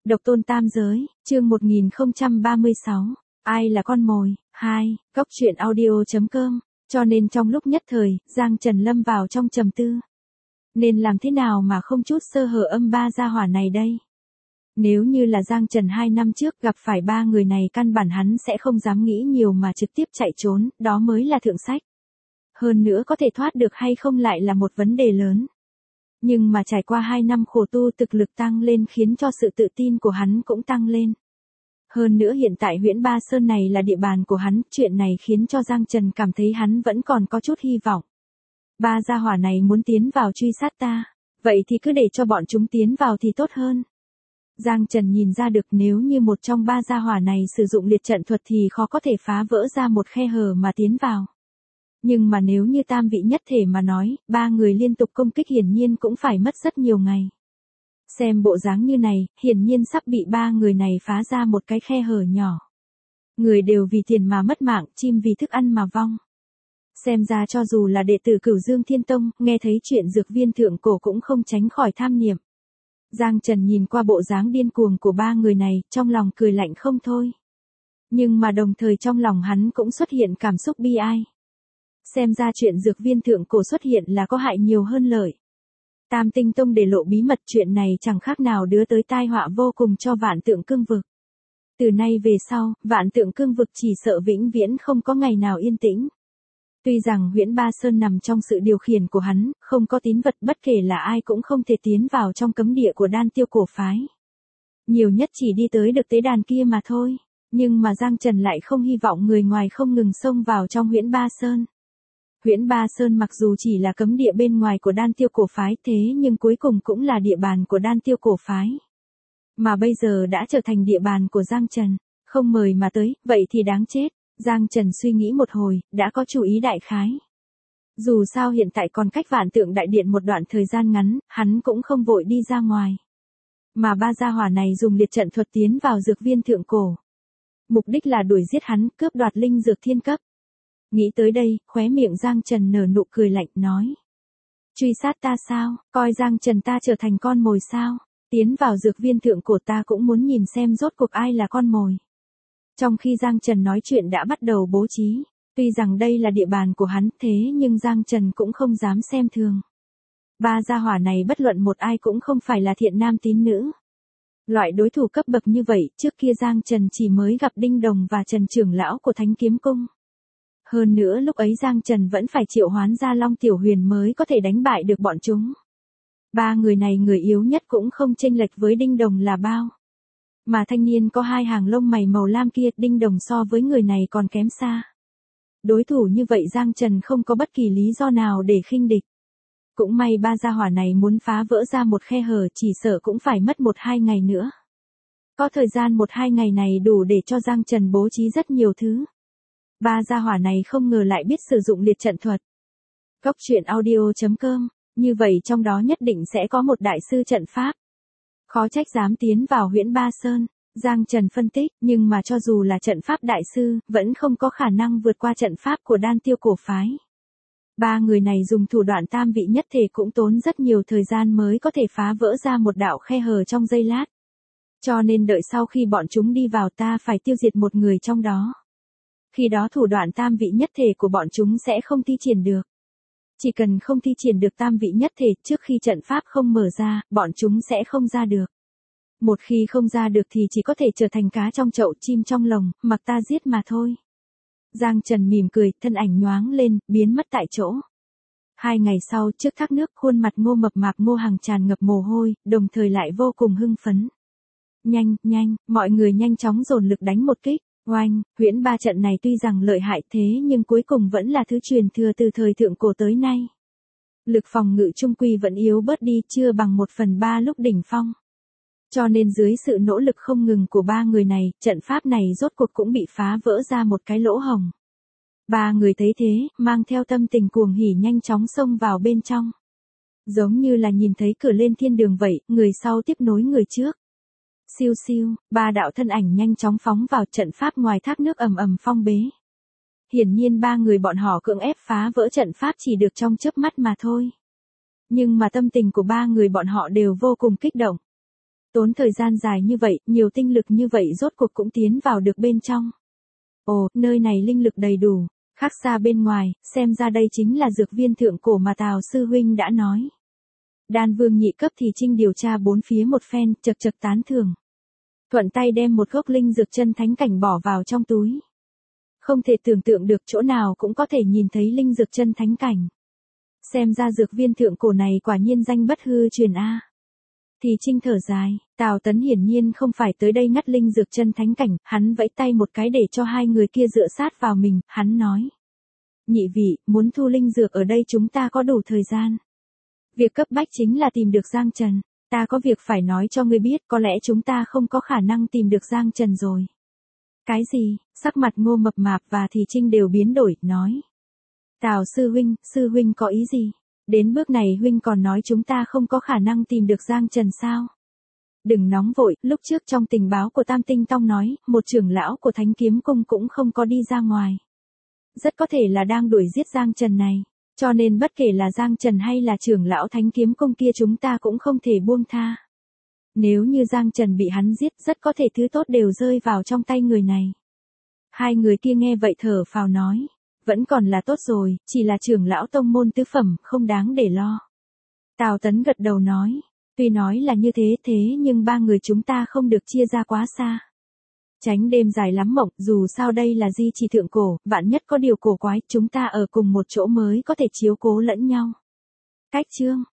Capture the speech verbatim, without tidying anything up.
Độc tôn tam giới, chương một nghìn không trăm ba mươi sáu. Ai là con mồi? hai. Góc truyện audio chấm com. Cho nên trong lúc nhất thời, Giang Trần lâm vào trong trầm tư. Nên làm thế nào mà không chút sơ hở âm ba gia hỏa này đây? Nếu như là Giang Trần hai năm trước gặp phải ba người này, căn bản hắn sẽ không dám nghĩ nhiều mà trực tiếp chạy trốn, đó mới là thượng sách. Hơn nữa có thể thoát được hay không lại là một vấn đề lớn. Nhưng mà trải qua hai năm khổ tu, thực lực tăng lên khiến cho sự tự tin của hắn cũng tăng lên. Hơn nữa hiện tại Huyễn Ba Sơn này là địa bàn của hắn, chuyện này khiến cho Giang Trần cảm thấy hắn vẫn còn có chút hy vọng. Ba gia hỏa này muốn tiến vào truy sát ta, vậy thì cứ để cho bọn chúng tiến vào thì tốt hơn. Giang Trần nhìn ra được nếu như một trong ba gia hỏa này sử dụng liệt trận thuật thì khó có thể phá vỡ ra một khe hở mà tiến vào. Nhưng mà nếu như tam vị nhất thể mà nói, ba người liên tục công kích hiển nhiên cũng phải mất rất nhiều ngày. Xem bộ dáng như này, hiển nhiên sắp bị ba người này phá ra một cái khe hở nhỏ. Người đều vì tiền mà mất mạng, chim vì thức ăn mà vong. Xem ra cho dù là đệ tử Cửu Dương Thiên Tông, nghe thấy chuyện dược viên thượng cổ cũng không tránh khỏi tham niệm. Giang Trần nhìn qua bộ dáng điên cuồng của ba người này, trong lòng cười lạnh không thôi. Nhưng mà đồng thời trong lòng hắn cũng xuất hiện cảm xúc bi ai. Xem ra chuyện dược viên thượng cổ xuất hiện là có hại nhiều hơn lợi. Tam Tinh Tông để lộ bí mật, chuyện này chẳng khác nào đưa tới tai họa vô cùng cho Vạn Tượng Cương Vực. Từ nay về sau, Vạn Tượng Cương Vực chỉ sợ vĩnh viễn không có ngày nào yên tĩnh. Tuy rằng Huyễn Ba Sơn nằm trong sự điều khiển của hắn, không có tín vật, bất kể là ai cũng không thể tiến vào trong cấm địa của Đan Tiêu cổ phái. Nhiều nhất chỉ đi tới được tế đàn kia mà thôi. Nhưng mà Giang Trần lại không hy vọng người ngoài không ngừng xông vào trong Huyễn Ba Sơn. Huyễn Ba Sơn mặc dù chỉ là cấm địa bên ngoài của Đan Tiêu cổ phái, thế nhưng cuối cùng cũng là địa bàn của Đan Tiêu cổ phái. Mà bây giờ đã trở thành địa bàn của Giang Trần, không mời mà tới, vậy thì đáng chết. Giang Trần suy nghĩ một hồi, đã có chủ ý đại khái. Dù sao hiện tại còn cách Vạn Tượng Đại Điện một đoạn thời gian ngắn, hắn cũng không vội đi ra ngoài. Mà ba gia hỏa này dùng liệt trận thuật tiến vào dược viên thượng cổ. Mục đích là đuổi giết hắn, cướp đoạt linh dược thiên cấp. Nghĩ tới đây, khóe miệng Giang Trần nở nụ cười lạnh, nói. Truy sát ta sao, coi Giang Trần ta trở thành con mồi sao, tiến vào dược viên thượng cổ ta cũng muốn nhìn xem rốt cuộc ai là con mồi. Trong khi Giang Trần nói chuyện đã bắt đầu bố trí, tuy rằng đây là địa bàn của hắn, thế nhưng Giang Trần cũng không dám xem thường. Ba gia hỏa này bất luận một ai cũng không phải là thiện nam tín nữ. Loại đối thủ cấp bậc như vậy, trước kia Giang Trần chỉ mới gặp Đinh Đồng và Trần trưởng lão của Thánh Kiếm Cung. Hơn nữa lúc ấy Giang Trần vẫn phải triệu hoán ra Long Tiểu Huyền mới có thể đánh bại được bọn chúng. Ba người này người yếu nhất cũng không chênh lệch với Đinh Đồng là bao. Mà thanh niên có hai hàng lông mày màu lam kia, Đinh Đồng so với người này còn kém xa. Đối thủ như vậy Giang Trần không có bất kỳ lý do nào để khinh địch. Cũng may ba gia hỏa này muốn phá vỡ ra một khe hở chỉ sợ cũng phải mất một hai ngày nữa. Có thời gian một hai ngày này đủ để cho Giang Trần bố trí rất nhiều thứ. Ba gia hỏa này không ngờ lại biết sử dụng liệt trận thuật. Góc truyện audio chấm com, như vậy trong đó nhất định sẽ có một đại sư trận pháp. Khó trách dám tiến vào Huyễn Ba Sơn, Giang Trần phân tích, nhưng mà cho dù là trận pháp đại sư, vẫn không có khả năng vượt qua trận pháp của Đan Tiêu cổ phái. Ba người này dùng thủ đoạn tam vị nhất thể cũng tốn rất nhiều thời gian mới có thể phá vỡ ra một đạo khe hở trong giây lát. Cho nên đợi sau khi bọn chúng đi vào ta phải tiêu diệt một người trong đó. Khi đó thủ đoạn tam vị nhất thể của bọn chúng sẽ không thi triển được. Chỉ cần không thi triển được tam vị nhất thể trước khi trận pháp không mở ra, bọn chúng sẽ không ra được. Một khi không ra được thì chỉ có thể trở thành cá trong chậu, chim trong lồng, mặc ta giết mà thôi. Giang Trần mỉm cười, thân ảnh nhoáng lên, biến mất tại chỗ. Hai ngày sau, trước thác nước, khuôn mặt Ngô mập mạp Ngô Hằng tràn ngập mồ hôi, đồng thời lại vô cùng hưng phấn. Nhanh, nhanh, mọi người nhanh chóng dồn lực đánh một kích. Oanh, Huyễn Ba trận này tuy rằng lợi hại thế nhưng cuối cùng vẫn là thứ truyền thừa từ thời thượng cổ tới nay. Lực phòng ngự trung quy vẫn yếu bớt đi, chưa bằng một phần ba lúc đỉnh phong. Cho nên dưới sự nỗ lực không ngừng của ba người này, trận pháp này rốt cuộc cũng bị phá vỡ ra một cái lỗ hổng. Ba người thấy thế, mang theo tâm tình cuồng hỉ nhanh chóng xông vào bên trong. Giống như là nhìn thấy cửa lên thiên đường vậy, người sau tiếp nối người trước. Siêu siêu, ba đạo thân ảnh nhanh chóng phóng vào trận pháp ngoài thác nước ầm ầm phong bế. Hiển nhiên ba người bọn họ cưỡng ép phá vỡ trận pháp chỉ được trong chớp mắt mà thôi. Nhưng mà tâm tình của ba người bọn họ đều vô cùng kích động. Tốn thời gian dài như vậy, nhiều tinh lực như vậy rốt cuộc cũng tiến vào được bên trong. Ồ, nơi này linh lực đầy đủ, khác xa bên ngoài, xem ra đây chính là dược viên thượng cổ mà Tào sư huynh đã nói. Đan vương nhị cấp thì Trinh điều tra bốn phía một phen, chật chật tán thưởng. Thuận tay đem một gốc linh dược chân thánh cảnh bỏ vào trong túi. Không thể tưởng tượng được chỗ nào cũng có thể nhìn thấy linh dược chân thánh cảnh. Xem ra dược viên thượng cổ này quả nhiên danh bất hư truyền a. Thì Trinh thở dài, Tào Tấn hiển nhiên không phải tới đây ngắt linh dược chân thánh cảnh, hắn vẫy tay một cái để cho hai người kia dựa sát vào mình, hắn nói. Nhị vị, muốn thu linh dược ở đây chúng ta có đủ thời gian. Việc cấp bách chính là tìm được Giang Trần, ta có việc phải nói cho ngươi biết, có lẽ chúng ta không có khả năng tìm được Giang Trần rồi. Cái gì? Sắc mặt Ngô Mập Mạp và Thì Trinh đều biến đổi, nói. Tào sư huynh, sư huynh có ý gì? Đến bước này huynh còn nói chúng ta không có khả năng tìm được Giang Trần sao? Đừng nóng vội, lúc trước trong tình báo của Tam Tinh Tông nói, một trưởng lão của Thánh Kiếm Cung cũng không có đi ra ngoài. Rất có thể là đang đuổi giết Giang Trần này, cho nên bất kể là Giang Trần hay là trưởng lão Thánh Kiếm Cung kia chúng ta cũng không thể buông tha. Nếu như Giang Trần bị hắn giết, rất có thể thứ tốt đều rơi vào trong tay người này. Hai người kia nghe vậy thở phào nói. Vẫn còn là tốt rồi, chỉ là trưởng lão tông môn tứ phẩm, không đáng để lo. Tào Tấn gật đầu nói, tuy nói là như thế thế nhưng ba người chúng ta không được chia ra quá xa. Tránh đêm dài lắm mộng, dù sao đây là di trì thượng cổ, vạn nhất có điều cổ quái, chúng ta ở cùng một chỗ mới có thể chiếu cố lẫn nhau. Cách chương